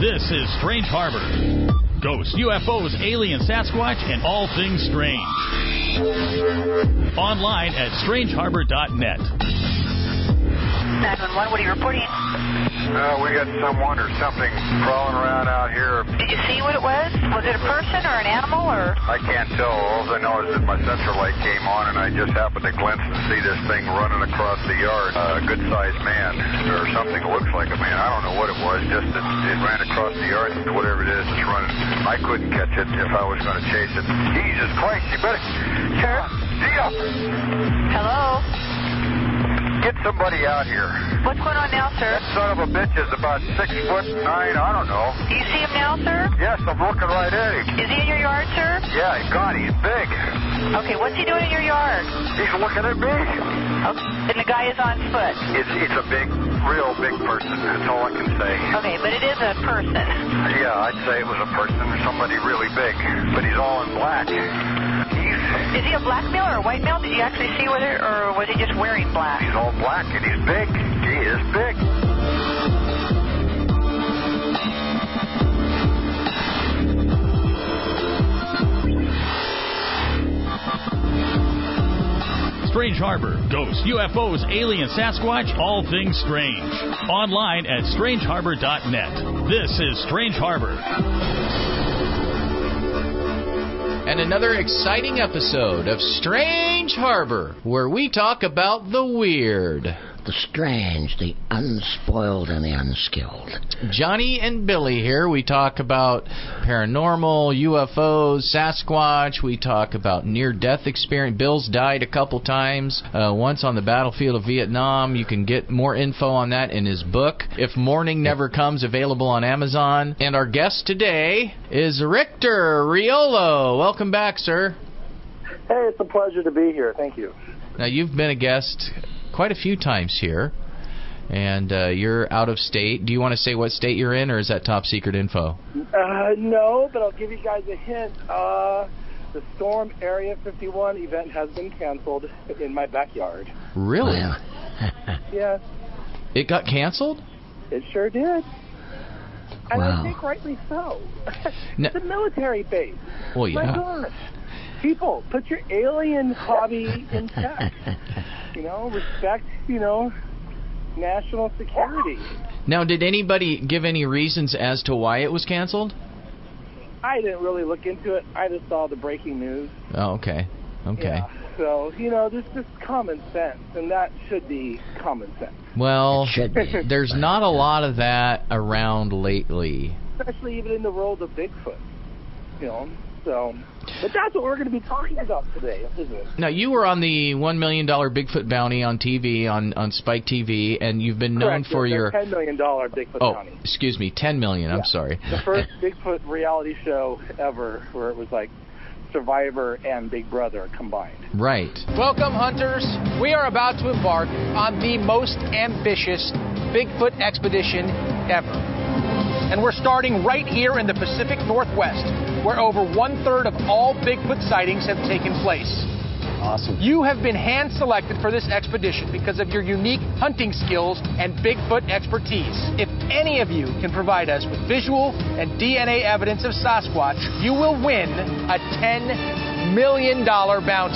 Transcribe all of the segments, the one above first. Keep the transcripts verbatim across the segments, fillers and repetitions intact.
This is Strange Harbor. Ghosts, U F Os, aliens, Sasquatch, and all things strange. Online at strange harbor dot net. nine one one, what are you reporting? Uh, we got someone or something crawling around out here. Did you see what it was? Was it a person or an animal or? I can't tell. All I know is that my sensor light came on and I just happened to glimpse and see this thing running across the yard. Uh, a good-sized man or something that looks like a man. I don't know what it was. Just that it ran across the yard. Whatever it is, it's running. I couldn't catch it if I was going to chase it. Jesus Christ, you better... Sure. See ya. Hello? Get somebody out here. What's going on now, sir? That son of a bitch is about six foot nine, I don't know. Do you see him now, sir? Yes, I'm looking right at him. Is he in your yard, sir? Yeah, God, he's big. Okay, what's he doing in your yard? He's looking at me. Okay. And the guy is on foot. It's, it's a big, real big person. That's all I can say. Okay, but it is a person. Yeah, I'd say it was a person or somebody really big. But he's all in black. He's... Is he a black male or a white male? Did you actually see whether, or was he just wearing black? He's all black and he's big. He is big. Strange Harbor. Ghosts, U F Os, aliens, Sasquatch, all things strange. Online at strange harbor dot net. This is Strange Harbor. And another exciting episode of Strange Harbor, where we talk about the weird, the strange, the unspoiled, and the unskilled. Johnny and Billy here. We talk about paranormal, U F Os, Sasquatch. We talk about near-death experience. Bill's died a couple times, uh, once on the battlefield of Vietnam. You can get more info on that in his book, If Morning Never Comes, available on Amazon. And our guest today is Richter Riolo. Welcome back, sir. Hey, it's a pleasure to be here. Thank you. Now, you've been a guest quite a few times here, and uh, you're out of state. Do you want to say what state you're in, or is that top secret info? Uh, no, but I'll give you guys a hint. Uh, the Storm Area fifty-one event has been canceled in my backyard. Really? Yes. It got canceled? It sure did. And Wow. I think rightly so. No. It's a military base. Well, yeah. My gosh. People, put your alien hobby in check. You know, respect, you know, national security. Now, did anybody give any reasons as to why it was canceled? I didn't really look into it. I just saw the breaking news. Oh, okay. Okay. Yeah. So, you know, there's just common sense, and that should be common sense. Well, Should be. there's not a lot of that around lately. Especially even in the world of Bigfoot, you know. So, but that's what we're going to be talking about today, isn't it? Now, you were on the one million dollars Bigfoot bounty on T V, on, on Spike T V, and you've been known Correct, for the your... ten million dollars Bigfoot Oh, bounty. excuse me, ten million dollars, I'm Yeah. sorry. The first Bigfoot reality show ever where it was like Survivor and Big Brother combined. Right. Welcome, hunters. We are about to embark on the most ambitious Bigfoot expedition ever. And we're starting right here in the Pacific Northwest, where over one-third of all Bigfoot sightings have taken place. Awesome. You have been hand-selected for this expedition because of your unique hunting skills and Bigfoot expertise. If any of you can provide us with visual and D N A evidence of Sasquatch, you will win a ten million dollars bounty.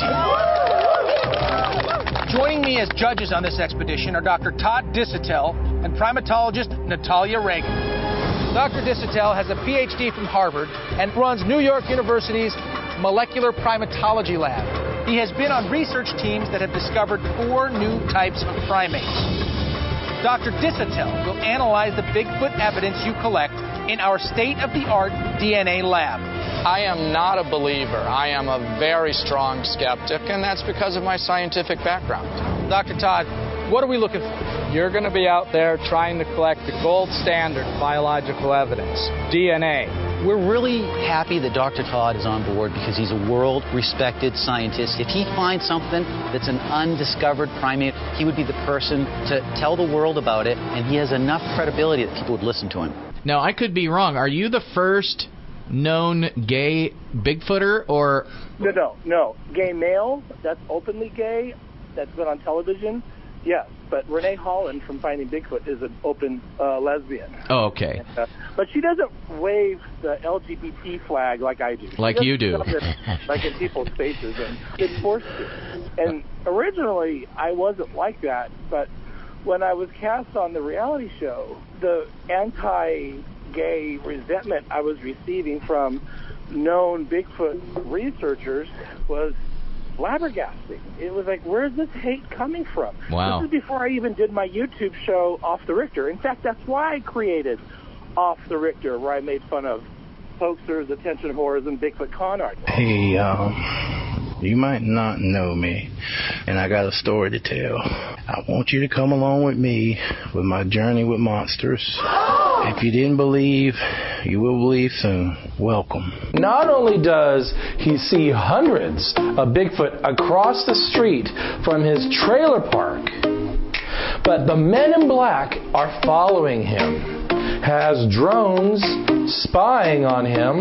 Joining me as judges on this expedition are Doctor Todd Disotell and primatologist Natalia Reagan. Doctor Disotell has a P H D from Harvard and runs New York University's Molecular Primatology Lab. He has been on research teams that have discovered four new types of primates. Doctor Disotell will analyze the Bigfoot evidence you collect in our state-of-the-art D N A lab. I am not a believer. I am a very strong skeptic, and that's because of my scientific background. Doctor Todd, what are we looking for? You're going to be out there trying to collect the gold standard biological evidence, D N A. We're really happy that Doctor Todd is on board because he's a world-respected scientist. If he finds something that's an undiscovered primate, he would be the person to tell the world about it, and he has enough credibility that people would listen to him. Now, I could be wrong. Are you the first known gay Bigfooter, or... No, no, no. Gay male, that's openly gay, that's been on television. Yes, but Renee Holland from Finding Bigfoot is an open uh, lesbian. Oh, okay. And, uh, but she doesn't wave the L G B T flag like I do. She like you do. It, like in people's faces, and it's forced to. And originally, I wasn't like that, but when I was cast on the reality show, the anti-gay resentment I was receiving from known Bigfoot researchers was flabbergasting. It was like, where's this hate coming from? Wow. This is before I even did my YouTube show, Off the Richter. In fact, that's why I created Off the Richter, where I made fun of hoaxers, attention whores, and Bigfoot con artists. Hey, um, you might not know me, and I got a story to tell. I want you to come along with me with my journey with monsters. If you didn't believe, you will believe soon. Welcome. Not only does he see hundreds of Bigfoot across the street from his trailer park, but the men in black are following him, has drones spying on him,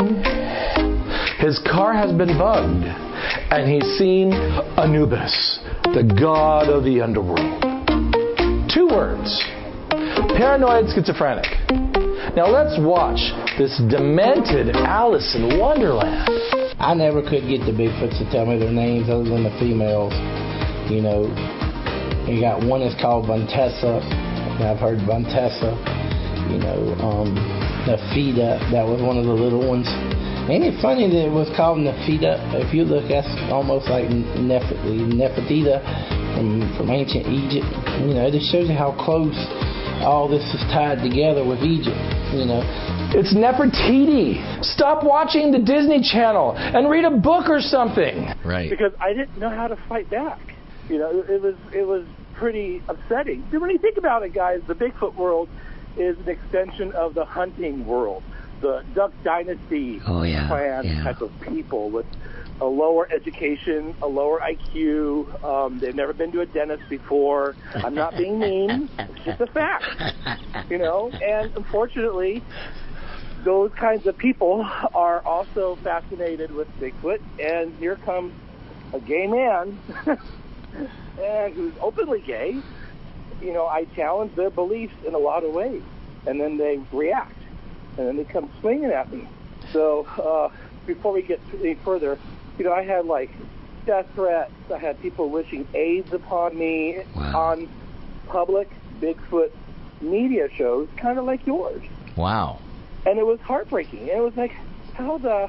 his car has been bugged, and he's seen Anubis, the god of the underworld. Two words: paranoid schizophrenic. Now let's watch this demented Alice in Wonderland. I never could get the Bigfoots to tell me their names other than the females. You know, you got one that's called Vantessa. I've heard Vantessa. You know, um, Nefida, that was one of the little ones. Ain't it funny that it was called Nefida? If you look, that's almost like Nef- Nefertita from, from ancient Egypt. You know, it just shows you how close all this is tied together with Egypt, you know. It's Nefertiti. Stop watching the Disney Channel and read a book or something. Right. Because I didn't know how to fight back. You know, it was it was pretty upsetting. When you think about it, guys, the Bigfoot world is an extension of the hunting world, the Duck Dynasty oh, yeah, clan yeah. type of people with a lower education, a lower I Q. Um, they've never been to a dentist before. I'm not being mean. It's just a fact. You know, and unfortunately, those kinds of people are also fascinated with Bigfoot. And here comes a gay man and who's openly gay. You know, I challenge their beliefs in a lot of ways. And then they react. And then they come swinging at me. So uh, before we get any further, you know, I had, like, death threats. I had people wishing AIDS upon me wow. on public Bigfoot media shows, kind of like yours. Wow. And it was heartbreaking. And it was like, how the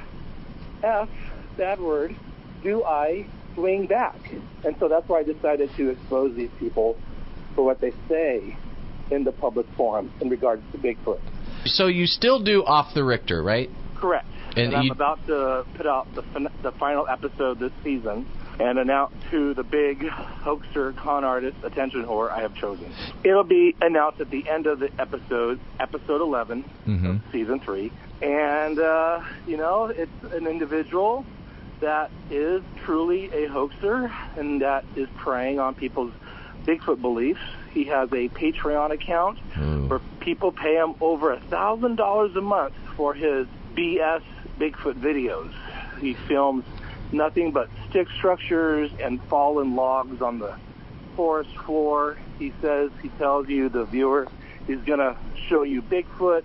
F, bad word, do I swing back? And so that's why I decided to expose these people for what they say in the public forum in regards to Bigfoot. So you still do Off the Richter, right? Correct. And, and I'm you... about to put out the fin- the final episode this season and announce who the big hoaxer, con artist, attention whore I have chosen. It'll be announced at the end of the episode, episode eleven mm-hmm. of season three. And, uh, you know, it's an individual that is truly a hoaxer and that is preying on people's Bigfoot beliefs. He has a Patreon account mm. where people pay him over a thousand dollars a month for his B S Bigfoot videos. He films nothing but stick structures and fallen logs on the forest floor. He says, he tells you, the viewer, he's going to show you Bigfoot.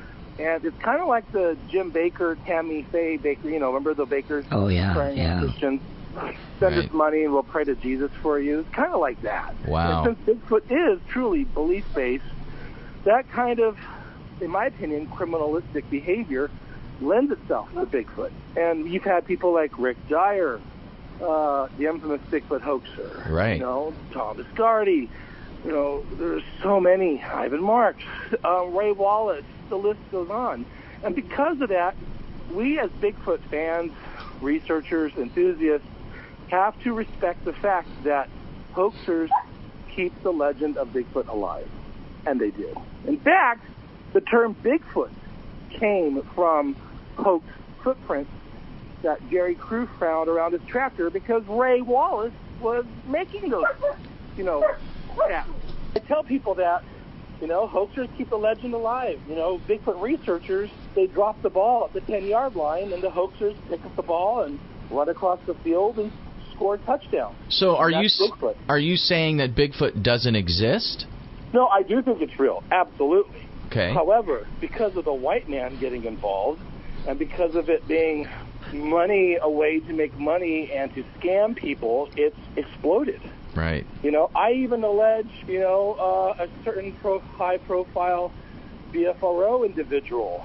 And it's kind of like the Jim Baker, Tammy Faye Baker, you know, remember the Bakers? Oh, yeah, praying yeah. Christians? Send right. us money and we'll pray to Jesus for you. It's kind of like that. Wow. And since Bigfoot is truly belief-based, that kind of, in my opinion, criminalistic behavior lends itself to Bigfoot. And you've had people like Rick Dyer, uh, the infamous Bigfoot hoaxer. Right. You know, Tom Biscardi. You know, there's so many. Ivan Marks, uh, Ray Wallace. The list goes on. And because of that, we as Bigfoot fans, researchers, enthusiasts, have to respect the fact that hoaxers keep the legend of Bigfoot alive. And they do. In fact, the term Bigfoot came from hoax footprints that Gary Crew found around his tractor because Ray Wallace was making those, you know, yeah. I tell people that, you know, hoaxers keep the legend alive. You know, Bigfoot researchers, they drop the ball at the ten-yard line, and the hoaxers pick up the ball and run across the field and score a touchdown. So are you That's Bigfoot. are you saying that Bigfoot doesn't exist? No, I do think it's real. Absolutely. Okay. However, because of the white man getting involved, and because of it being money, a way to make money and to scam people, it's exploded. Right. You know, I even allege, you know, uh, a certain pro- high-profile B F R O individual.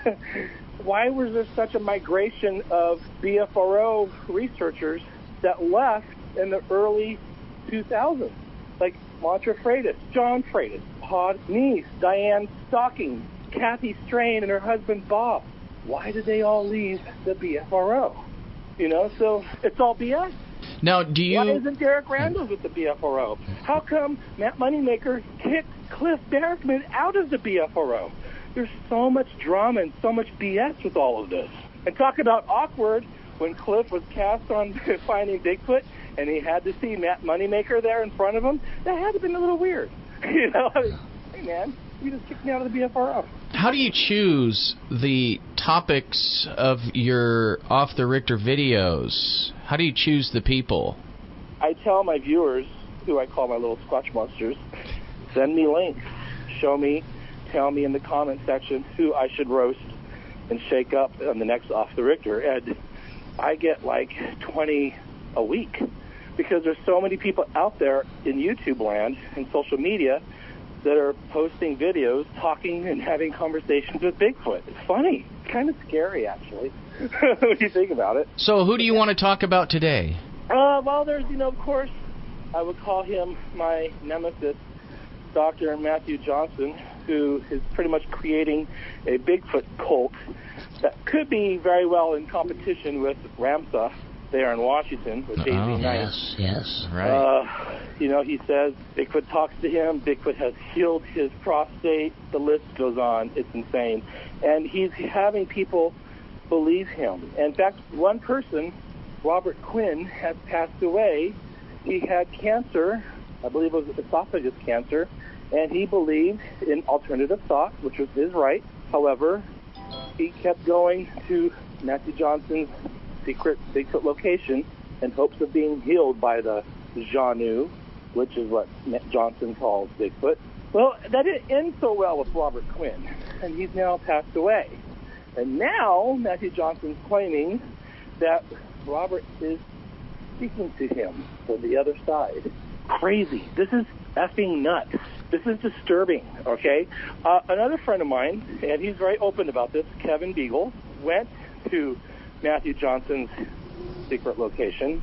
Why was there such a migration of B F R O researchers that left in the early two thousands? Like Mantra Freitas, John Freitas, Todd Neese, Diane Stocking, Kathy Strain, and her husband Bob. Why did they all leave the B F R O? You know, so it's all B S. Now, do you... Why isn't Derek Randall with the B F R O? How come Matt Moneymaker kicked Cliff Barackman out of the B F R O? There's so much drama and so much B S with all of this. And talk about awkward, when Cliff was cast on Finding Bigfoot and he had to see Matt Moneymaker there in front of him, that had to have been a little weird. You know, I mean, hey man, you just kicked me out of the B F R O. How do you choose the topics of your Off the Richter videos? How do you choose the people? I tell my viewers, who I call my little Squatch monsters, send me links. Show me, tell me in the comment section who I should roast and shake up on the next Off the Richter. And I get like twenty a week because there's so many people out there in YouTube land and social media that are posting videos, talking and having conversations with Bigfoot. It's funny. It's kind of scary, actually, when you think about it. So who do you want to talk about today? Uh, well, there's, you know, of course, I would call him my nemesis, Doctor Matthew Johnson, who is pretty much creating a Bigfoot cult that could be very well in competition with Ramsa there in Washington with Jay Z Oh, Knight. yes, yes. Right. Uh, you know, he says Bigfoot talks to him. Bigfoot has healed his prostate. The list goes on. It's insane. And he's having people believe him. In fact, one person, Robert Quinn, has passed away. He had cancer. I believe it was esophagus cancer. And he believed in alternative thought, which was his right. However, he kept going to Matthew Johnson's secret Bigfoot location in hopes of being healed by the Janu, which is what Johnson calls Bigfoot. Well, that didn't end so well with Robert Quinn, and he's now passed away. And now Matthew Johnson's claiming that Robert is speaking to him from the other side. Crazy. This is effing nuts. This is disturbing, okay? Uh, another friend of mine, and he's very open about this, Kevin Beagle, went to Matthew Johnson's secret location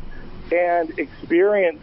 and experienced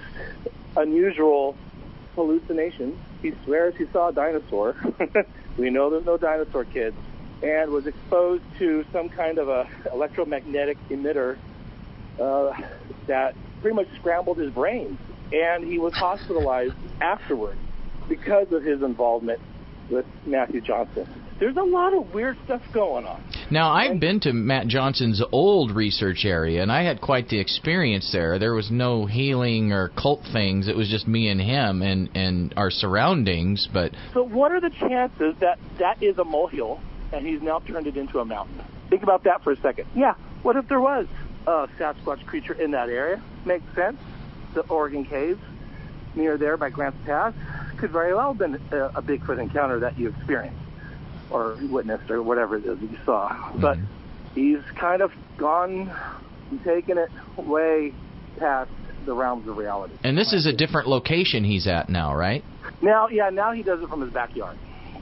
unusual hallucinations. He swears he saw a dinosaur. We know there's no dinosaur, kids. And was exposed to some kind of a electromagnetic emitter uh, that pretty much scrambled his brain. And he was hospitalized afterwards because of his involvement with Matthew Johnson. There's a lot of weird stuff going on. Now, I've been to Matt Johnson's old research area, and I had quite the experience there. There was no healing or cult things. It was just me and him and, and our surroundings. But So what are the chances that that is a molehill and he's now turned it into a mountain? Think about that for a second. Yeah, what if there was a Sasquatch creature in that area? Makes sense. The Oregon Caves near there by Grants Pass could very well have been a, a Bigfoot encounter that you experienced or witnessed or whatever it is that you saw. Mm-hmm. But he's kind of gone and taken it way past the realms of reality. And this is a different location he's at now, right? Now, yeah, now he does it from his backyard.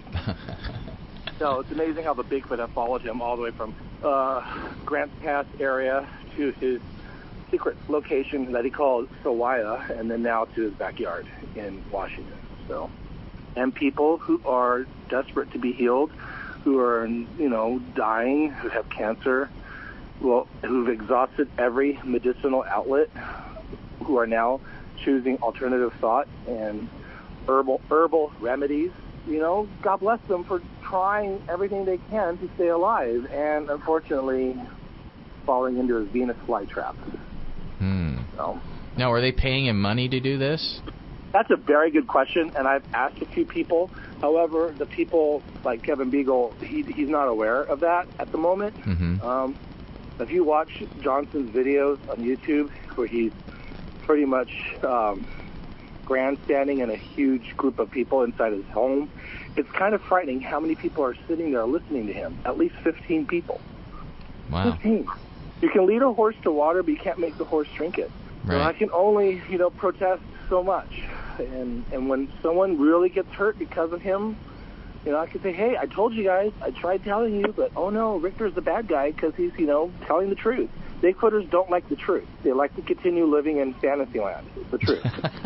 So it's amazing how the Bigfoot have followed him all the way from uh, Grants Pass area to his secret location that he called Sawaya, and then now to his backyard in Washington. So, and people who are desperate to be healed, who are, you know, dying, who have cancer, well, who've exhausted every medicinal outlet, who are now choosing alternative thought and herbal herbal remedies. You know, God bless them for trying everything they can to stay alive, and unfortunately falling into his Venus flytrap. Hmm. So, now, are they paying him money to do this? That's a very good question, and I've asked a few people. However, the people like Kevin Beagle, he, he's not aware of that at the moment. Mm-hmm. Um, If you watch Johnson's videos on YouTube where he's pretty much um, grandstanding in a huge group of people inside his home, it's kind of frightening how many people are sitting there listening to him. At least fifteen people. Wow. fifteen. You can lead a horse to water, but you can't make the horse drink it. Right. So I can only, you know, protest so much. And and when someone really gets hurt because of him, you know, I can say, hey, I told you guys, I tried telling you, but oh no, Richter's the bad guy because he's, you know, telling the truth. Bigfooters don't like the truth. They like to continue living in fantasy land. It's the truth.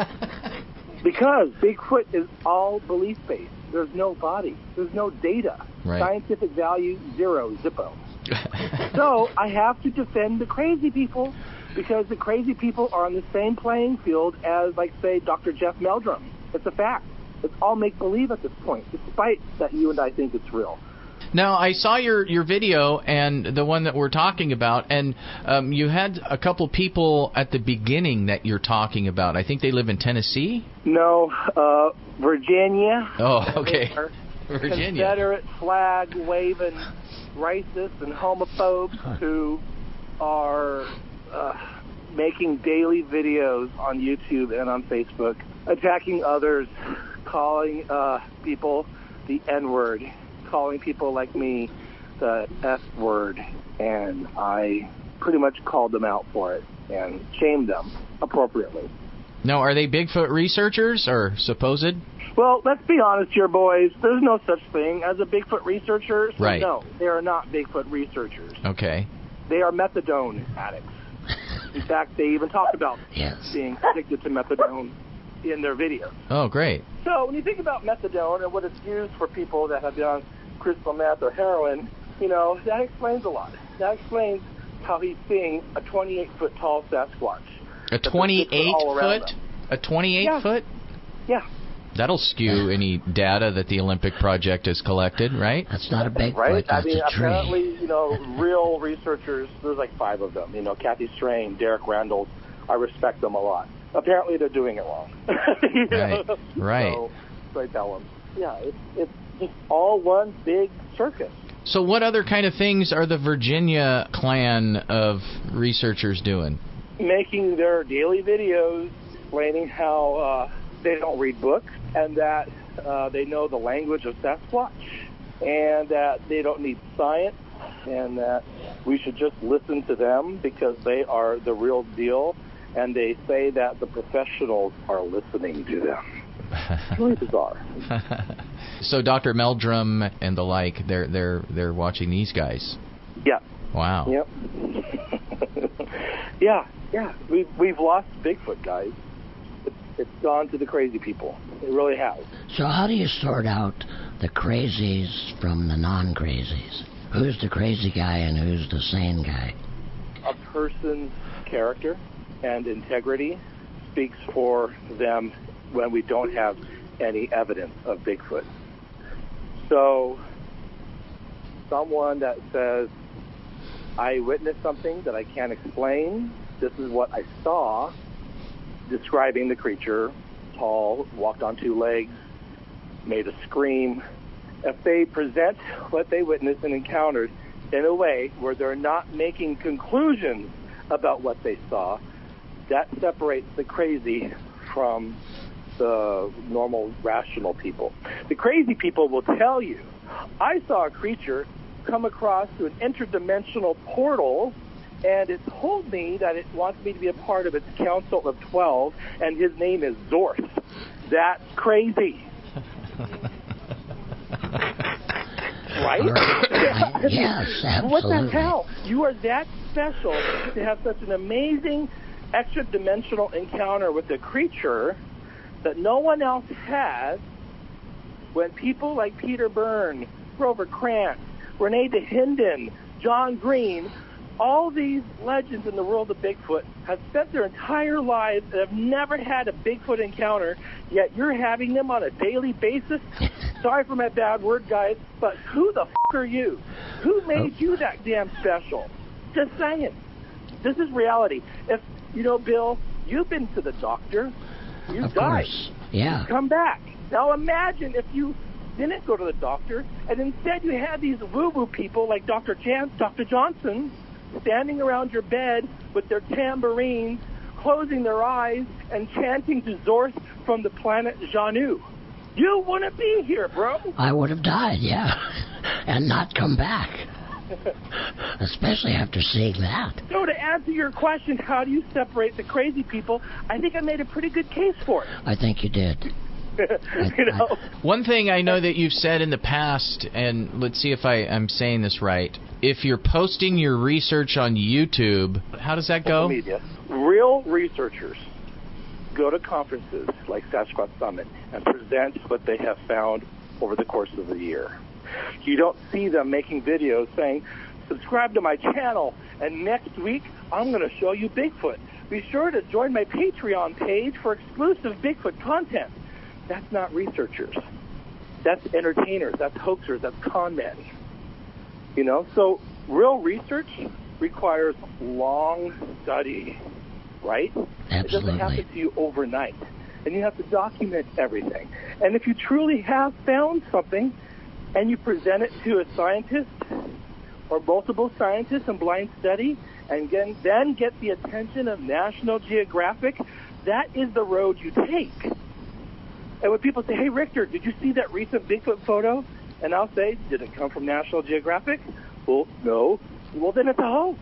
Because Bigfoot is all belief-based. There's no body. There's no data. Right. Scientific value, zero, zippo. So I have to defend the crazy people because the crazy people are on the same playing field as, like, say, Doctor Jeff Meldrum. It's a fact. It's all make-believe at this point, despite that you and I think it's real. Now, I saw your, your video and the one that we're talking about, and um, you had a couple people at the beginning that you're talking about. I think they live in Tennessee? No, uh, Virginia. Oh, okay. Virginia. Confederate flag-waving racists and homophobes who are uh, making daily videos on YouTube and on Facebook, attacking others, calling uh, people the N-word, calling people like me the F-word, and I pretty much called them out for it and shamed them appropriately. Now, are they Bigfoot researchers or supposed? Well, let's be honest here, boys. There's no such thing as a Bigfoot researcher. So right. No, they are not Bigfoot researchers. Okay. They are methadone addicts. In fact, they even talk about yes. being addicted to methadone in their videos. Oh, great. So when you think about methadone and what it's used for people that have been on crystal meth or heroin, you know, that explains a lot. That explains how he's seeing a twenty-eight foot tall Sasquatch. A twenty-eight foot? A twenty-eight yeah. foot? Yeah. That'll skew any data that the Olympic Project has collected, right? That's not a Bigfoot, right? that's I mean, a tree. Apparently, you know, real researchers, there's like five of them. You know, Kathy Strain, Derek Randall, I respect them a lot. Apparently they're doing it wrong. You right, know? right. So, so I tell them, yeah, it's, it's just all one big circus. So what other kind of things are the Virginia clan of researchers doing? Making their daily videos explaining how uh, they don't read books and that uh, they know the language of Sasquatch and that they don't need science and that we should just listen to them because they are the real deal, and they say that the professionals are listening to them. It's really bizarre. So Doctor Meldrum and the like, they're they're they're watching these guys. Yeah. Wow. Yep. yeah, yeah. We've we've lost Bigfoot, guys. It's, it's gone to the crazy people. It really has. So how do you sort out the crazies from the non-crazies? Who's the crazy guy and who's the sane guy? A person's character and integrity speaks for them when we don't have any evidence of Bigfoot. So someone that says, I witnessed something that I can't explain, this is what I saw, describing the creature, tall, walked on two legs, made a scream. If they present what they witnessed and encountered in a way where they're not making conclusions about what they saw, that separates the crazy from the normal, rational people. The crazy people will tell you, I saw a creature come across to an interdimensional portal, and it told me that it wants me to be a part of its Council of Twelve, and his name is Zorth. That's crazy. Right? Uh, yes, absolutely. What the hell? You are that special to have such an amazing extra-dimensional encounter with a creature that no one else has, when people like Peter Byrne, Grover Krantz, Renee DeHinden, John Green, all these legends in the world of Bigfoot have spent their entire lives and have never had a Bigfoot encounter, yet you're having them on a daily basis? Sorry for my bad word, guys, but who the f*** are you? Who made you that damn special? Just saying. This is reality. If, you know, Bill, you've been to the doctor. You of died. Course. Yeah. You come back. Now imagine if you didn't go to the doctor and instead you had these woo-woo people like Doctor Jan- Doctor Johnson standing around your bed with their tambourines, closing their eyes, and chanting to Zorth from the planet Janu. You wouldn't be here, bro. I would have died, yeah, and not come back. Especially after seeing that. So to answer your question, how do you separate the crazy people, I think I made a pretty good case for it. I think you did. you know? One thing I know that you've said in the past, and let's see if I, I'm saying this right. If you're posting your research on YouTube, how does that go? Media. Real researchers go to conferences like Sasquatch Summit and present what they have found over the course of the year. You don't see them making videos saying, subscribe to my channel, and next week I'm going to show you Bigfoot. Be sure to join my Patreon page for exclusive Bigfoot content. That's not researchers. That's entertainers. That's hoaxers. That's con men. You know, so real research requires long study, right? Absolutely. It doesn't happen to you overnight. And you have to document everything. And if you truly have found something and you present it to a scientist or multiple scientists in blind study and again, then get the attention of National Geographic, that is the road you take. And when people say, hey, Richter, did you see that recent Bigfoot photo? And I'll say, did it come from National Geographic? Well, no. Well, then it's a hoax.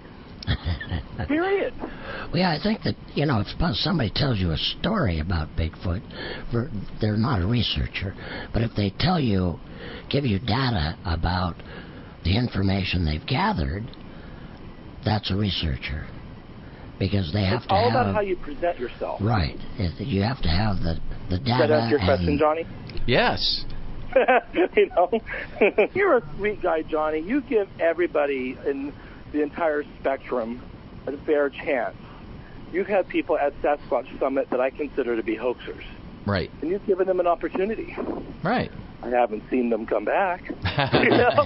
Period. Well, yeah, I think that, you know, if somebody tells you a story about Bigfoot, they're not a researcher. But if they tell you, give you data about the information they've gathered, that's a researcher. Because they have it's to all have... about how you present yourself. Right. You have to have the, the data. Does that answer your question, Johnny? Yes. you know, you're a sweet guy, Johnny. You give everybody in the entire spectrum a fair chance. You've had people at Sasquatch Summit that I consider to be hoaxers. Right. And you've given them an opportunity. Right. I haven't seen them come back. you know?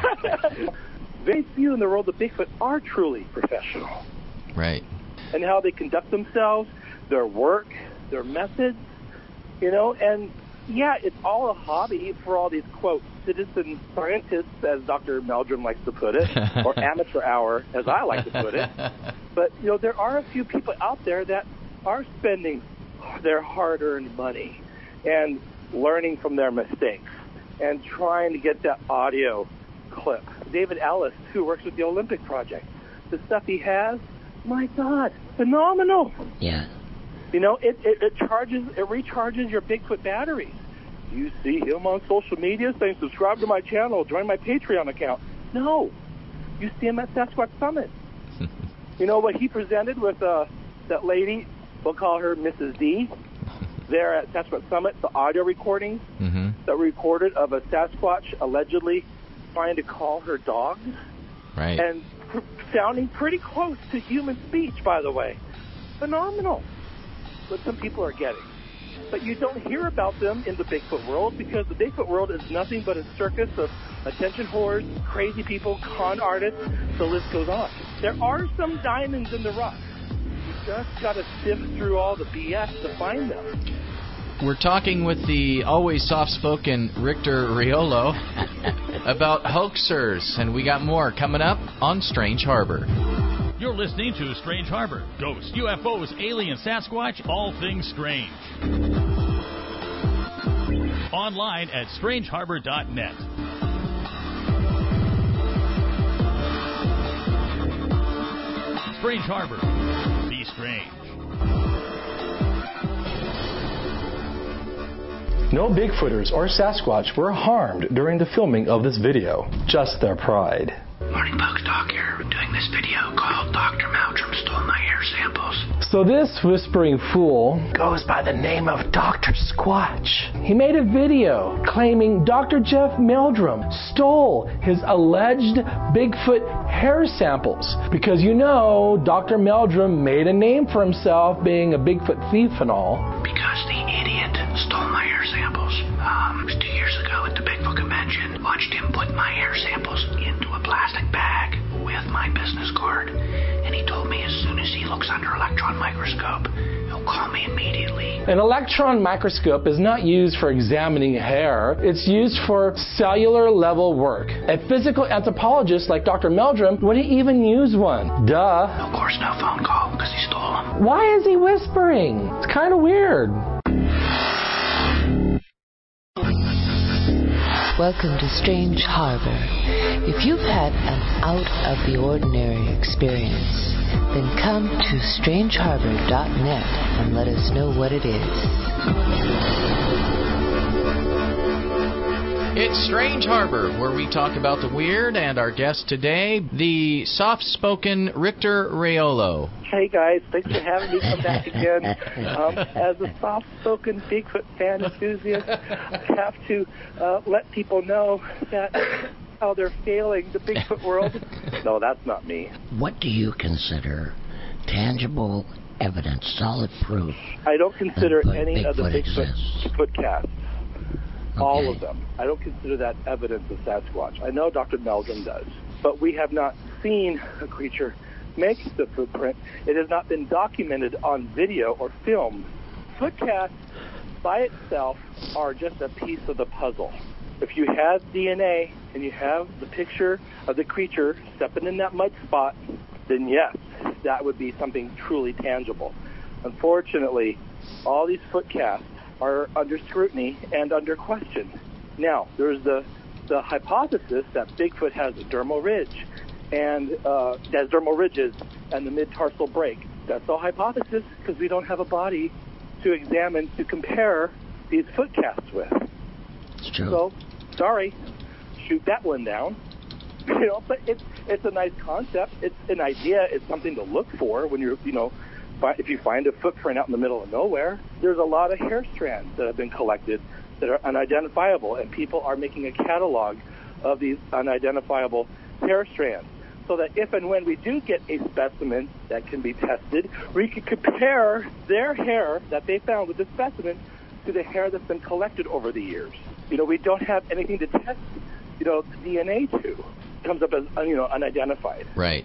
Very few in the world of Bigfoot are truly professional. Right. And how they conduct themselves, their work, their methods, you know, and yeah, it's all a hobby for all these, quote, citizen scientists, as Doctor Meldrum likes to put it, or amateur hour, as I like to put it. But, you know, there are a few people out there that are spending their hard-earned money and learning from their mistakes and trying to get that audio clip. David Ellis, who works with the Olympic Project, the stuff he has, my God, phenomenal. Yeah. You know, it, it, it charges, it recharges your Bigfoot batteries. You see him on social media saying, subscribe to my channel, join my Patreon account. No. You see him at Sasquatch Summit. You know what he presented with uh, that lady, we'll call her Missus D, there at Sasquatch Summit, the audio recordings mm-hmm. that were recorded of a Sasquatch allegedly trying to call her dog. Right. And pr- sounding pretty close to human speech, by the way. Phenomenal. What some people are getting. But you don't hear about them in the Bigfoot world because the Bigfoot world is nothing but a circus of attention whores, crazy people, con artists, the list goes on. There are some diamonds in the rough. You just got to sift through all the B S to find them. We're talking with the always soft-spoken Richter Riolo about hoaxers, and we got more coming up on Strange Harbor. You're listening to Strange Harbor. Ghosts, U F Os, alien, Sasquatch, all things strange. Online at strange harbor dot net. Strange Harbor. Be strange. No Bigfooters or Sasquatch were harmed during the filming of this video, just their pride. Morning Bugs Doc here, doing this video called Doctor Meldrum Stole My Hair Samples. So this whispering fool goes by the name of Doctor Squatch. He made a video claiming Doctor Jeff Meldrum stole his alleged Bigfoot hair samples. Because you know, Doctor Meldrum made a name for himself being a Bigfoot thief and all. Because the idiot stole my hair samples. Um, it was two years ago at the Bigfoot convention. Watched him put my hair samples into a plastic bag with my business card. And he told me as soon as he looks under electron microscope, he'll call me immediately An electron microscope is not used for examining hair. It's used for cellular level work. A physical anthropologist like Doctor Meldrum wouldn't even use one. Duh. Of course, no phone call because he stole them. Why is he whispering? It's kind of weird. Welcome to Strange Harbor. If you've had an out-of-the-ordinary experience, then come to strange harbor dot net and let us know what it is. It's Strange Harbor, where we talk about the weird, and our guest today, the soft-spoken Richter Raiolo. Hey guys, thanks for having me come back again. Um, as a soft-spoken Bigfoot fan enthusiast, I have to uh, let people know that how they're failing the Bigfoot world. No, that's not me. What do you consider tangible evidence, solid proof? I don't consider that any Bigfoot of the Bigfoot exists? footcasts. Okay. All of them. I don't consider that evidence of Sasquatch. I know Doctor Meldrum does, but we have not seen a creature make the footprint. It has not been documented on video or film. Footcasts by itself are just a piece of the puzzle. If you have D N A and you have the picture of the creature stepping in that mud spot, then yes, that would be something truly tangible. Unfortunately, all these footcasts are under scrutiny and under question. Now, there's the, the hypothesis that Bigfoot has a dermal ridge, and uh, has dermal ridges and the mid-tarsal break. That's a hypothesis because we don't have a body to examine, to compare these footcasts with. It's true. So, sorry, shoot that one down. You know, but it's it's a nice concept. It's an idea. It's something to look for when you're, you know, if you find a footprint out in the middle of nowhere. There's a lot of hair strands that have been collected that are unidentifiable, and people are making a catalog of these unidentifiable hair strands, so that if and when we do get a specimen that can be tested, we can compare their hair that they found with the specimen to the hair that's been collected over the years. You know, we don't have anything to test, you know, D N A to. It comes up as, you know, unidentified. Right.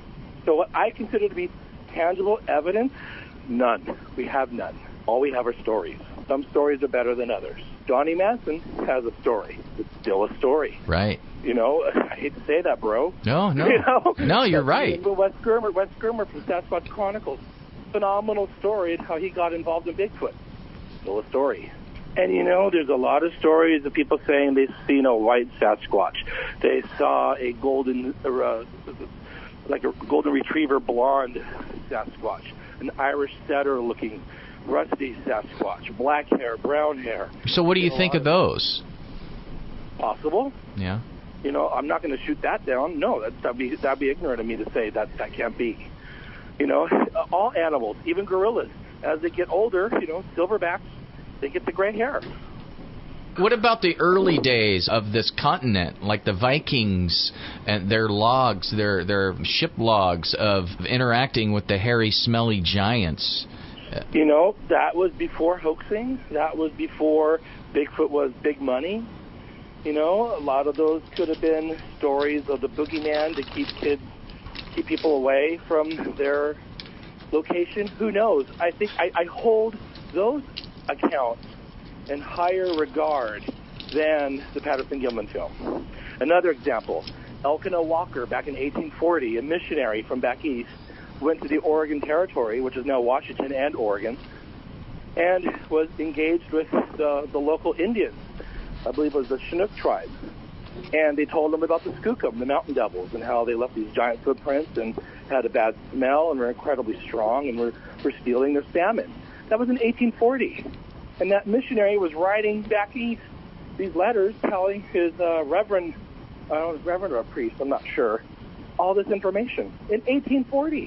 So what I consider to be tangible evidence, none. We have none. All we have are stories. Some stories are better than others. Donnie Madsen has a story. It's still a story. Right. You know, I hate to say that, bro. No, no. You know? No, you're right. Wes Germer, Wes Germer from Sasquatch Chronicles. Phenomenal story and how he got involved in Bigfoot. Still a story. And, you know, there's a lot of stories of people saying they've seen a white Sasquatch. They saw a golden, uh, like a golden retriever blonde Sasquatch, an Irish setter-looking rusty Sasquatch, black hair, brown hair. So what do you, you think know, of those? Possible. Yeah. You know, I'm not going to shoot that down. No, that, that'd be that'd be ignorant of me to say that that can't be. You know, all animals, even gorillas, as they get older, you know, silverbacks, they get the gray hair. What about the early days of this continent, like the Vikings and their logs, their their ship logs of interacting with the hairy, smelly giants? You know, that was before hoaxing. That was before Bigfoot was big money. You know, a lot of those could have been stories of the boogeyman to keep kids, keep people away from their location. Who knows? I think I, I hold those accounts in higher regard than the Patterson-Gimlin film. Another example, Elkanah Walker, back in eighteen forty, a missionary from back east, went to the Oregon Territory, which is now Washington and Oregon, and was engaged with the, the local Indians. I believe it was the Chinook tribe. And they told him about the Skookum, the mountain devils, and how they left these giant footprints and had a bad smell and were incredibly strong and were, were stealing their salmon. That was in eighteen forty. And that missionary was writing back east these letters telling his uh, reverend, I don't know, his reverend or a priest, I'm not sure, all this information in eighteen forty.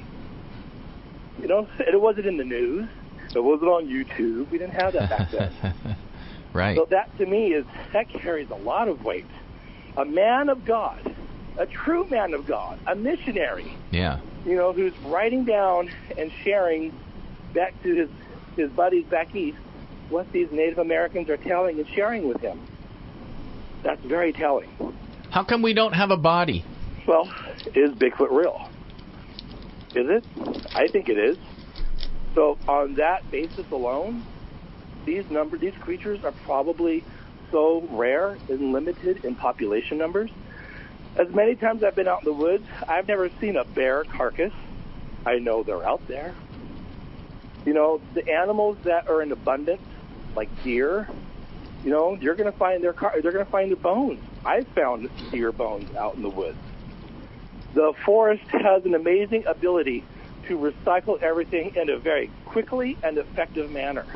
You know, it wasn't in the news. It wasn't on YouTube. We didn't have that back then. Right. So that, to me, is that carries a lot of weight. A man of God, a true man of God, a missionary, yeah, you know, who's writing down and sharing back to his, his buddies back east what these Native Americans are telling and sharing with him. That's very telling. How come we don't have a body? Well, is Bigfoot real? Is it? I think it is. So on that basis alone, these number, these creatures are probably so rare and limited in population numbers. As many times I've been out in the woods, I've never seen a bear carcass. I know they're out there. You know, the animals that are in abundance, like deer, you know, you're going to find their car- they're going to find their bones. I've found deer bones out in the woods. The forest has an amazing ability to recycle everything in a very quickly and effective manner.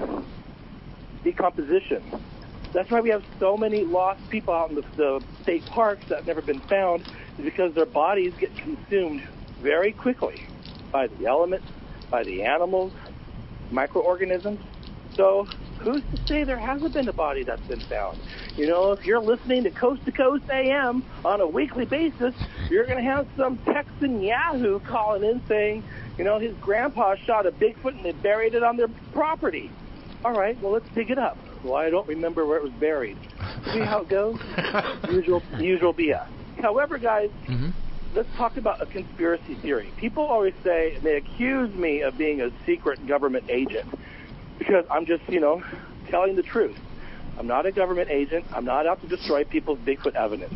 Decomposition. That's why we have so many lost people out in the, the state parks that have never been found, is because their bodies get consumed very quickly by the elements, by the animals, microorganisms. So who's to say there hasn't been a body that's been found? You know, if you're listening to Coast to Coast A M on a weekly basis, you're going to have some Texan Yahoo calling in saying, you know, his grandpa shot a Bigfoot and they buried it on their property. All right, well, let's dig it up. Well, I don't remember where it was buried. See how it goes? usual, usual B S. However, guys, mm-hmm. let's talk about a conspiracy theory. People always say, they accuse me of being a secret government agent because I'm just, you know, telling the truth. I'm not a government agent. I'm not out to destroy people's Bigfoot evidence.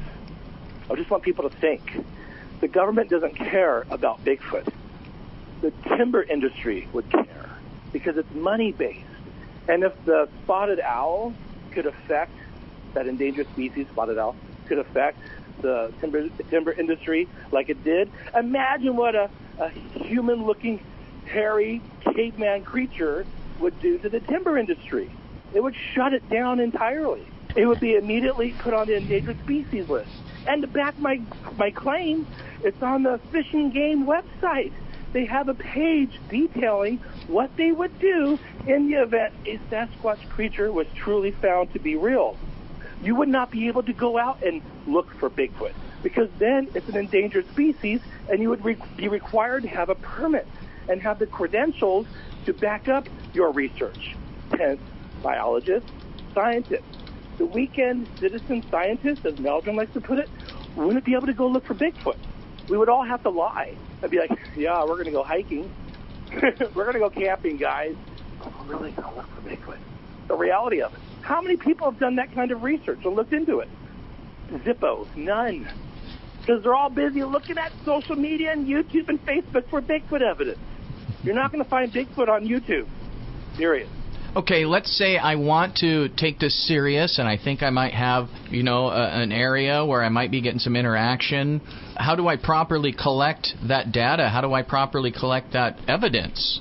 I just want people to think. The government doesn't care about Bigfoot. The timber industry would care because it's money-based. And if the spotted owl could affect, that endangered species, spotted owl, could affect the timber, the timber industry like it did, imagine what a, a human-looking, hairy, caveman creature would do to the timber industry. It would shut it down entirely. It would be immediately put on the endangered species list. And to back my, my claim, it's on the Fish and Game website. They have a page detailing what they would do in the event a Sasquatch creature was truly found to be real. You would not be able to go out and look for Bigfoot because then it's an endangered species and you would re- be required to have a permit and have the credentials to back up your research. Hence, biologists, scientists. The weekend citizen scientist, as Meldrum likes to put it, wouldn't be able to go look for Bigfoot. We would all have to lie. I'd be like, yeah, we're going to go hiking. We're going to go camping, guys. We're really going to look for Bigfoot. The reality of it. How many people have done that kind of research and looked into it? Zippo, none. Because they're all busy looking at social media and YouTube and Facebook for Bigfoot evidence. You're not going to find Bigfoot on YouTube. Period. Okay, let's say I want to take this serious, and I think I might have, you know, a, an area where I might be getting some interaction. How do I properly collect that data? How do I properly collect that evidence?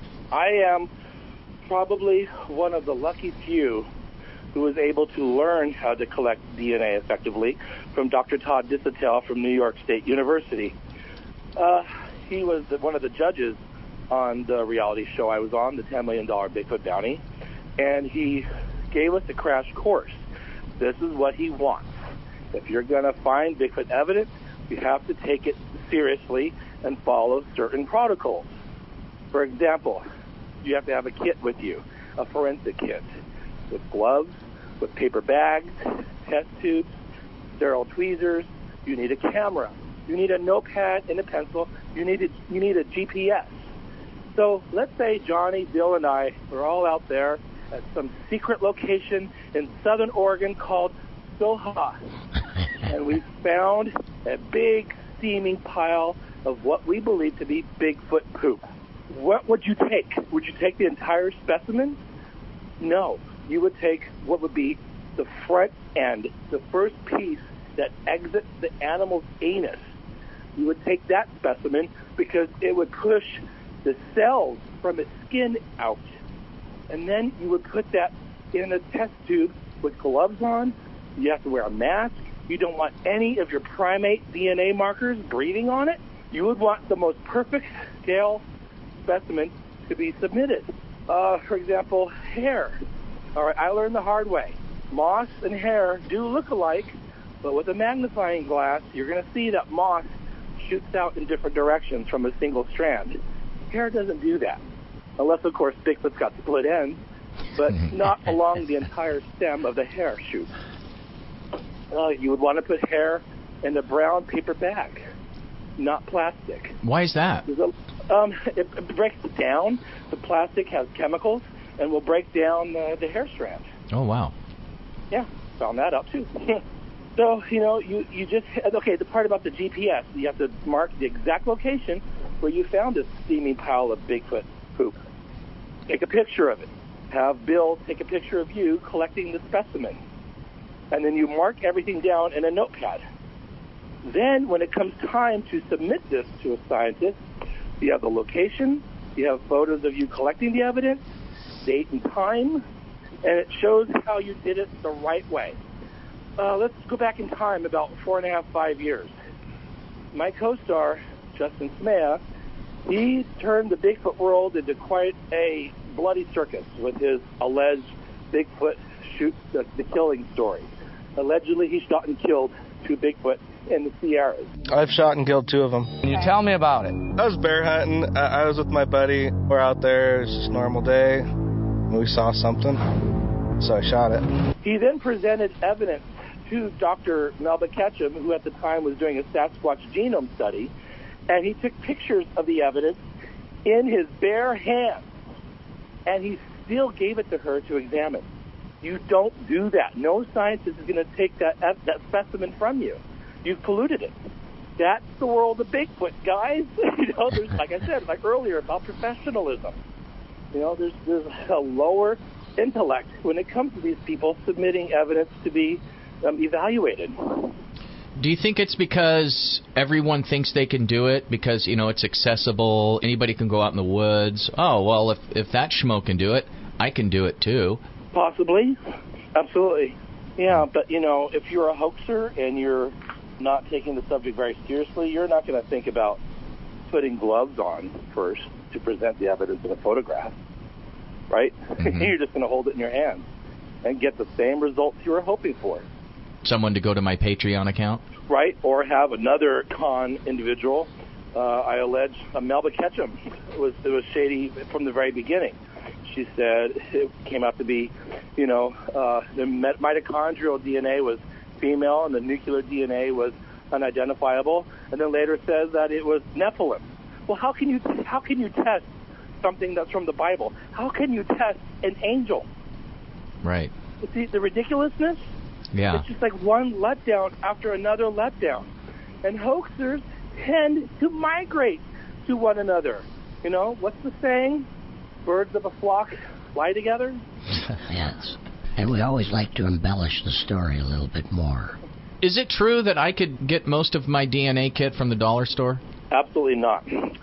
I am probably one of the lucky few who was able to learn how to collect D N A effectively from Doctor Todd Disotell from New York State University. Uh, he was the, one of the judges on the reality show I was on, the ten million dollars Bigfoot Bounty, and he gave us a crash course. This is what he wants. If you're going to find Bigfoot evidence, you have to take it seriously and follow certain protocols. For example, you have to have a kit with you, a forensic kit, with gloves, with paper bags, test tubes, sterile tweezers. You need a camera. You need a notepad and a pencil. You need a, you need a G P S. So let's say Johnny, Bill, and I are all out there at some secret location in southern Oregon called Soha, and we found a big steaming pile of what we believe to be Bigfoot poop. What would you take? Would you take the entire specimen? No. You would take what would be the front end, the first piece that exits the animal's anus. You would take that specimen because it would push the cells from its skin out. And then you would put that in a test tube with gloves on. You have to wear a mask. You don't want any of your primate D N A markers breathing on it. You would want the most perfect scale specimen to be submitted. Uh, for example, hair. All right, I learned the hard way. Moss and hair do look alike, but with a magnifying glass, you're going to see that moss shoots out in different directions from a single strand. Hair doesn't do that, unless, of course, Bigfoot's got split ends, but not along the entire stem of the hair shoot. Uh, you would want to put hair in a brown paper bag, not plastic. Why is that? A, um, it, it breaks it down. The plastic has chemicals, and will break down uh, the hair strand. Oh, wow. Yeah, found that out too. So, you know, you, you just, okay, the part about the G P S, you have to mark the exact location where you found this steaming pile of Bigfoot poop. Take a picture of it. Have Bill take a picture of you collecting the specimen. And then you mark everything down in a notepad. Then, when it comes time to submit this to a scientist, you have the location, you have photos of you collecting the evidence, date and time, and it shows how you did it the right way. Uh, let's go back in time about four and a half, five years. My co-star, Justin Smea, he turned the Bigfoot world into quite a bloody circus with his alleged Bigfoot shoot the, the killing story. Allegedly, he shot and killed two Bigfoot in the Sierras. I've shot and killed two of them. Can you tell me about it? I was bear hunting. I, I was with my buddy. We're out there. It was just a normal day. We saw something, so I shot it. He then presented evidence to Doctor Melba Ketchum, who at the time was doing a Sasquatch genome study, and he took pictures of the evidence in his bare hands, and he still gave it to her to examine. You don't do that. No scientist is going to take that that specimen from you. You've polluted it. That's the world of Bigfoot, guys. You know, there's, like I said, like earlier, about professionalism. You know, there's there's a lower intellect when it comes to these people submitting evidence to be um, evaluated. Do you think it's because everyone thinks they can do it because, you know, it's accessible, anybody can go out in the woods? Oh, well, if if that schmo can do it, I can do it too. Possibly. Absolutely. Yeah, but, you know, if you're a hoaxer and you're not taking the subject very seriously, you're not going to think about putting gloves on first to present the evidence in a photograph, right? Mm-hmm. You're just going to hold it in your hand and get the same results you were hoping for. Someone to go to my Patreon account? Right, or have another con individual. Uh, I allege uh, Melba Ketchum was, it was shady from the very beginning. She said it came out to be, you know, uh, the mitochondrial D N A was female and the nuclear D N A was unidentifiable, and then later says that it was Nephilim. Well, how can you how can you test something that's from the Bible? How can you test an angel? Right. See the ridiculousness? Yeah. It's just like one letdown after another letdown. And hoaxers tend to migrate to one another. You know, what's the saying? Birds of a flock fly together? Yes. And we always like to embellish the story a little bit more. Is it true that I could get most of my D N A kit from the dollar store? Absolutely not.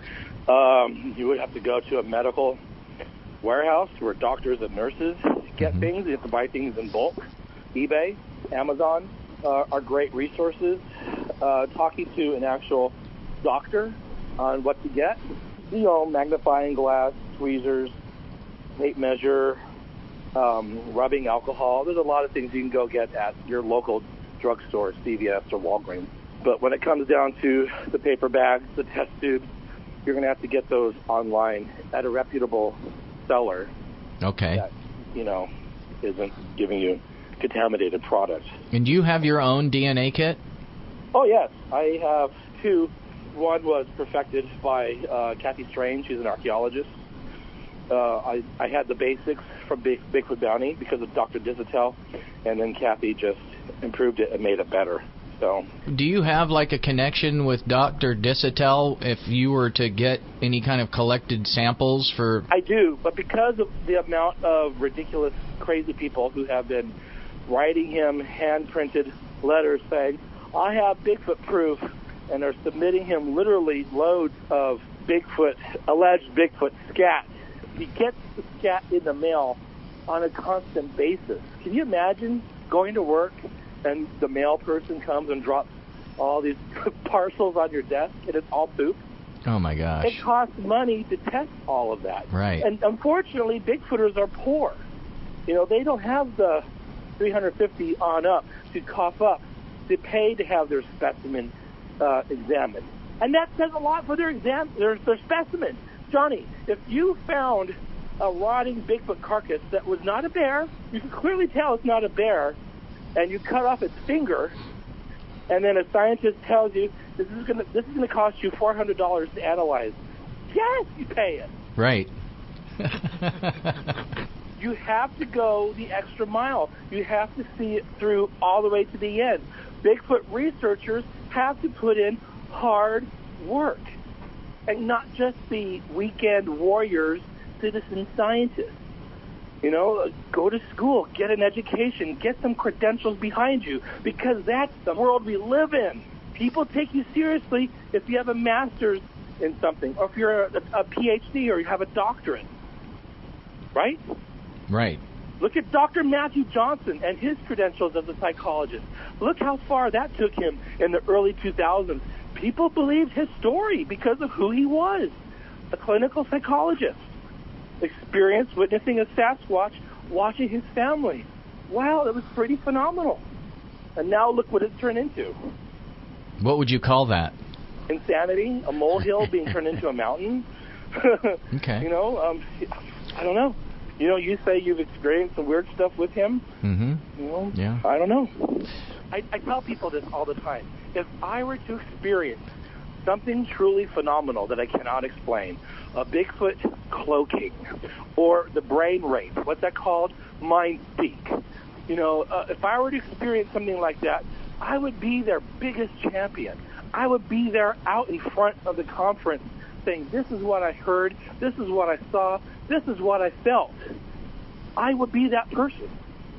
Um, you would have to go to a medical warehouse where doctors and nurses get mm-hmm. things. You have to buy things in bulk. eBay, Amazon uh, are great resources. Uh, talking to an actual doctor on what to get. You know, magnifying glass, tweezers, tape measure, um, rubbing alcohol. There's a lot of things you can go get at your local drugstore, C V S or Walgreens. But when it comes down to the paper bags, the test tubes, you're going to have to get those online at a reputable seller. Okay. That, you know, isn't giving you contaminated products. And do you have your own D N A kit? Oh, yes. I have two. One was perfected by uh, Kathy Strange. She's an archaeologist. Uh, I, I had the basics from Big, Bigfoot Bounty because of Doctor Disotell, and then Kathy just improved it and made it better. So, do you have like a connection with Doctor Disotell if you were to get any kind of collected samples for? I do, but because of the amount of ridiculous, crazy people who have been writing him hand-printed letters saying, I have Bigfoot proof, and are submitting him literally loads of Bigfoot, alleged Bigfoot scat. He gets the scat in the mail on a constant basis. Can you imagine going to work and the mail person comes and drops all these parcels on your desk and it's all poop? Oh, my gosh. It costs money to test all of that. Right. And unfortunately, Bigfooters are poor. You know, they don't have the three hundred fifty on up to cough up to pay to have their specimen uh, examined. And that says a lot for their exam, their, their specimen. Johnny, if you found a rotting Bigfoot carcass that was not a bear, you can clearly tell it's not a bear, and you cut off its finger, and then a scientist tells you this is going to this is going to cost you four hundred dollars to analyze. Yes, you pay it. Right. You have to go the extra mile. You have to see it through all the way to the end. Bigfoot researchers have to put in hard work and not just be weekend warriors, citizen scientists. You know, go to school, get an education, get some credentials behind you, because that's the world we live in. People take you seriously if you have a master's in something, or if you're a, a P H D or you have a doctorate. Right? Right. Look at Doctor Matthew Johnson and his credentials as a psychologist. Look how far that took him in the early two thousands. People believed his story because of who he was, a clinical psychologist. Experience witnessing a Sasquatch, watching his family. Wow, it was pretty phenomenal. And now look what it's turned into. What would you call that? Insanity, a molehill being turned into a mountain. Okay. You know, um, I don't know. You know, you say you've experienced some weird stuff with him. Mm-hmm. You know, yeah. I don't know. I, I tell people this all the time. If I were to experience something truly phenomenal that I cannot explain, a Bigfoot cloaking, or the brain rape, what's that called? Mind speak. You know, uh, if I were to experience something like that, I would be their biggest champion. I would be there out in front of the conference saying, this is what I heard, this is what I saw, this is what I felt. I would be that person.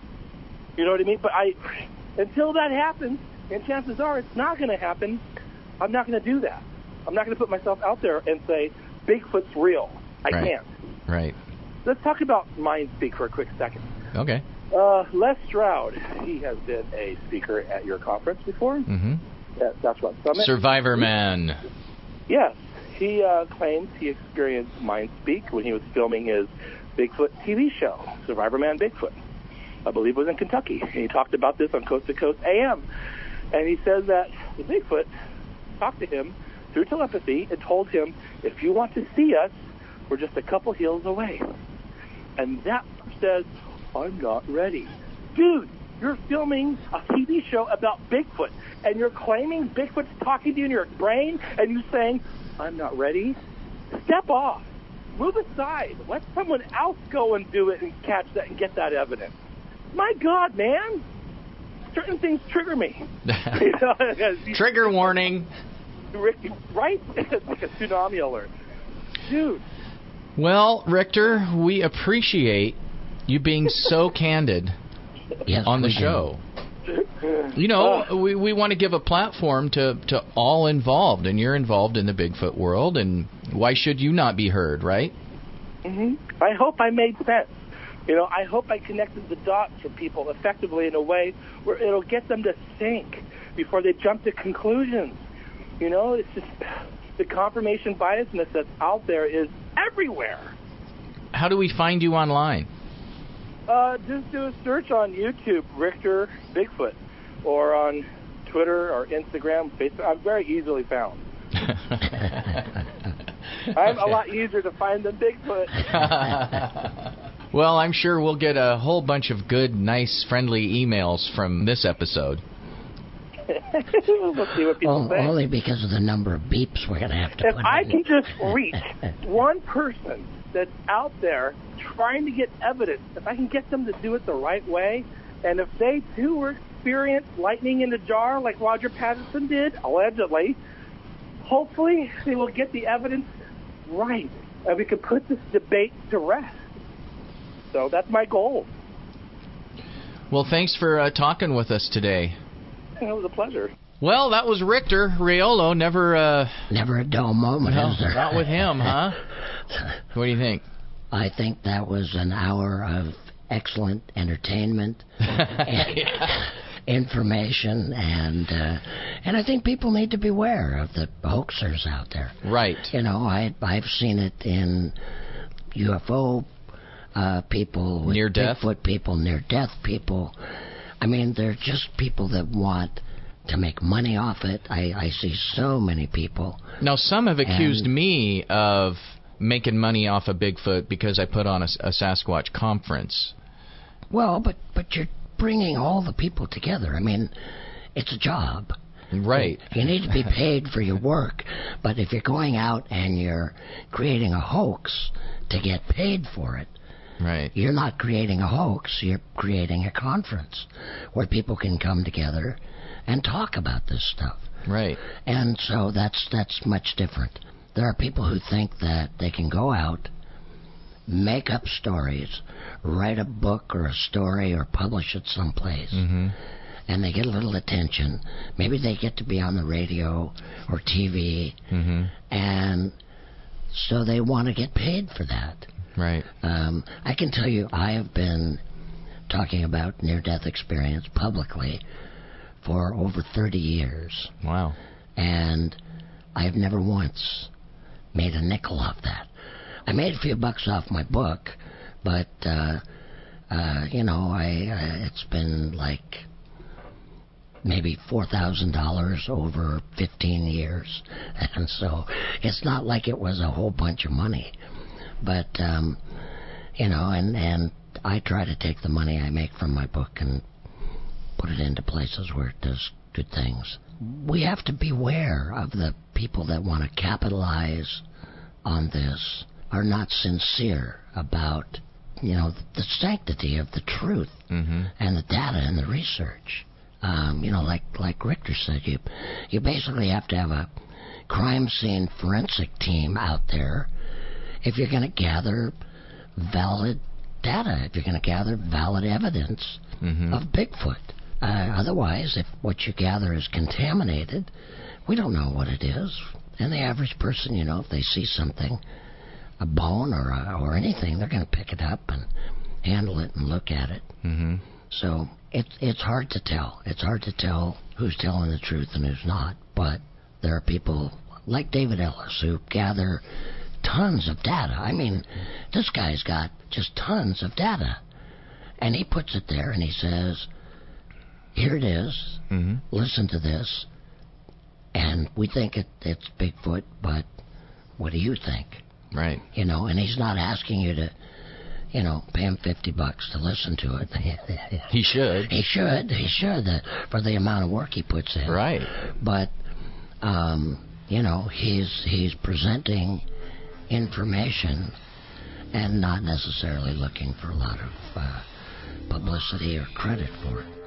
You know what I mean? But I, until that happens, and chances are it's not going to happen, I'm not going to do that. I'm not going to put myself out there and say, Bigfoot's real. I right. can't. Right. Let's talk about mind speak for a quick second. Okay. Uh, Les Stroud, he has been a speaker at your conference before. Mm-hmm. At Sasquatch Summit. Survivor Man. Yes. He uh, claims he experienced mind speak when he was filming his Bigfoot T V show, Survivor Man Bigfoot. I believe it was in Kentucky. He talked about this on Coast to Coast A M. And he says that the Bigfoot talked to him through telepathy and told him, if you want to see us, we're just a couple hills away. And that says, I'm not ready. Dude, you're filming a T V show about Bigfoot, and you're claiming Bigfoot's talking to you in your brain, and you're saying, I'm not ready? Step off. Move aside. Let someone else go and do it and catch that and get that evidence. My God, man. Certain things trigger me. You know, Trigger warning. Right? It's like a tsunami alert. Dude. Well, Richter, we appreciate you being so candid yes, on the show. You know, uh, we, we want to give a platform to, to all involved, and you're involved in the Bigfoot world, and why should you not be heard, right? Mm-hmm. I hope I made sense. You know, I hope I connected the dots for people effectively in a way where it'll get them to think before they jump to conclusions. You know, it's just the confirmation biasness that's out there is everywhere. How do we find you online? Uh, just do a search on YouTube, Richter Bigfoot, or on Twitter or Instagram, Facebook. I'm very easily found. I'm a lot easier to find than Bigfoot. Well, I'm sure we'll get a whole bunch of good, nice, friendly emails from this episode. We'll see what people well, say. Only because of the number of beeps we're going to have to if put I in. can just reach one person that's out there trying to get evidence, if I can get them to do it the right way, and if they too were experienced lightning in a jar like Roger Patterson did, allegedly, hopefully they will get the evidence right, and we can put this debate to rest. So that's my goal. Well, thanks for uh, talking with us today. It was a pleasure. Well, that was Richter Riolo. Never, uh, never a dull moment, no, is there? Not with him, huh? What do you think? I think that was an hour of excellent entertainment, and information, and uh, and I think people need to beware of the hoaxers out there. Right. You know, I I've seen it in U F O uh, people, with near death Bigfoot people, near death people. I mean, they're just people that want to make money off it. I, I see so many people. Now, some have accused and, me of making money off of Bigfoot because I put on a, a Sasquatch conference. Well, but but you're bringing all the people together. I mean, it's a job. Right. You need to be paid for your work. But if you're going out and you're creating a hoax to get paid for it, Right. You're not creating a hoax. You're creating a conference where people can come together and talk about this stuff. Right. And so that's that's much different. There are people who think that they can go out, make up stories, write a book or a story or publish it someplace, mm-hmm. and they get a little attention. Maybe they get to be on the radio or T V, mm-hmm. and so they want to get paid for that. Right. Um, I can tell you I have been talking about near-death experience publicly for over thirty years. Wow. And I've never once made a nickel off that. I made a few bucks off my book, but, uh, uh, you know, I uh, it's been like maybe four thousand dollars over fifteen years. And so it's not like it was a whole bunch of money. But, um, you know, and, and I try to take the money I make from my book and put it into places where it does good things. We have to beware of the people that want to capitalize on this, are not sincere about, you know, the sanctity of the truth mm-hmm. and the data and the research. Um, you know, like like Richter said, you you basically have to have a crime scene forensic team out there if you're going to gather valid data, if you're going to gather valid evidence mm-hmm. of Bigfoot. Uh, otherwise, if what you gather is contaminated, we don't know what it is. And the average person, you know, if they see something, a bone or a, or anything, they're going to pick it up and handle it and look at it. Mm-hmm. So it's it's hard to tell. It's hard to tell who's telling the truth and who's not. But there are people like David Ellis who gather tons of data. I mean, this guy's got just tons of data. And he puts it there and he says, here it is. Mm-hmm. Listen to this. And we think it, it's Bigfoot, but what do you think? Right. You know, and he's not asking you to, you know, pay him fifty bucks to listen to it. He should. He should. He should uh, for the amount of work he puts in. Right. But, um, you know, he's he's presenting information and not necessarily looking for a lot of uh, publicity or credit for it.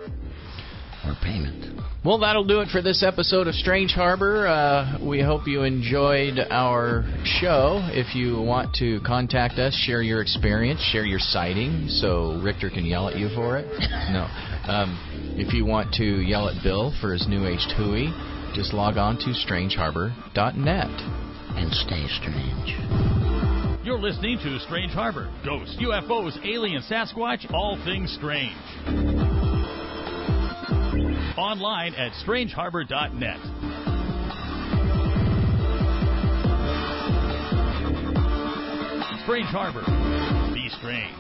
Or payment. Well, that'll do it for this episode of Strange Harbor. Uh, we hope you enjoyed our show. If you want to contact us, share your experience, share your sighting, so Richter can yell at you for it. No. Um, if you want to yell at Bill for his new age hooey, just log on to strange harbor dot net. And stay strange. You're listening to Strange Harbor. Ghosts, U F Os, alien, Sasquatch, all things strange. Online at strange harbor dot net. Strange Harbor. Be strange.